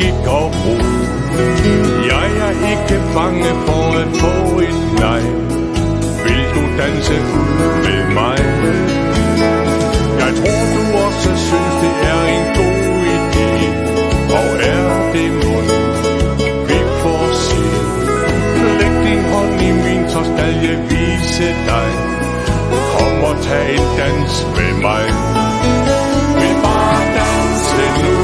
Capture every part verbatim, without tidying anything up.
skik og ro. Jeg er ikke bange for at få et nej. Vil du danse ud med mig? Jeg tror du også synes det er en god idé. Og er det mund? Vi får se. Læg din hånd i min, så skal jeg vise dig. Kom og tag en dans med mig. Vil bare danse nu.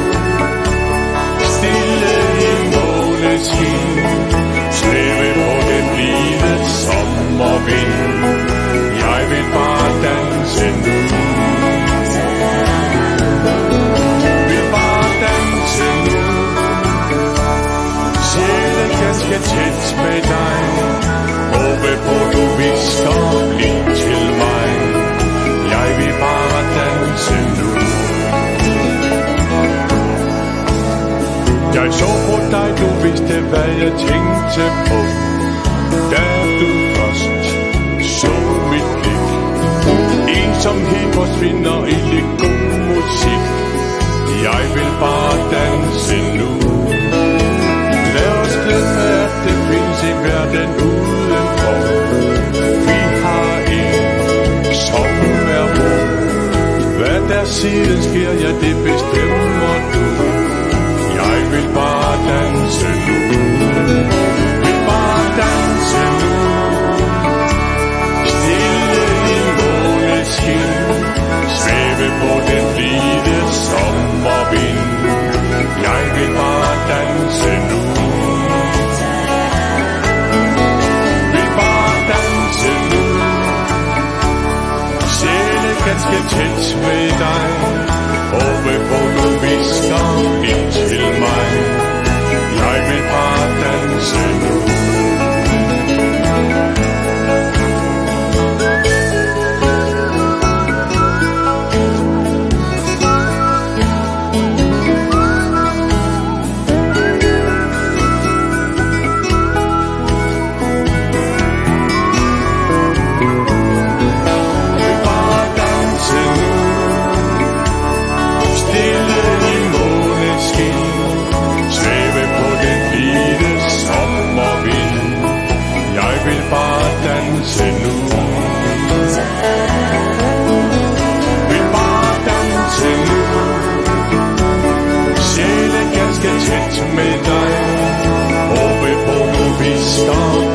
Stille i måneskin. Svæve på den blide sommervind. Jeg vil bare danse nu. Vil bare danse nu. Sjæle ganske tæt med dig. Håbe på du visker bliv til mig. Jeg vil bare danse nu. Jeg så på dig, du vidste hvad jeg tænkte på. Da du først så mit blik. Ensomhed forsvinder i lidt god musik. Jeg vil bare danse nu. Lad os glemme at det findes i verden udenfor. Vi har en som er vor. Hvad der siden sker, ja det bestemmer du. Jeg vil bare danse nu. Vil bare danse nu. Stille i måneskin. Svæve på den blide sommervind. Jeg vil bare danse nu. Vil bare danse nu. Sjæle ganske tæt med dig. Håbe på du visker ind til mig. Jeg vil bare danse nu. Danse nu. Vil bare danse nu. Sjæle ganske tæt med dig. Håbe på du visker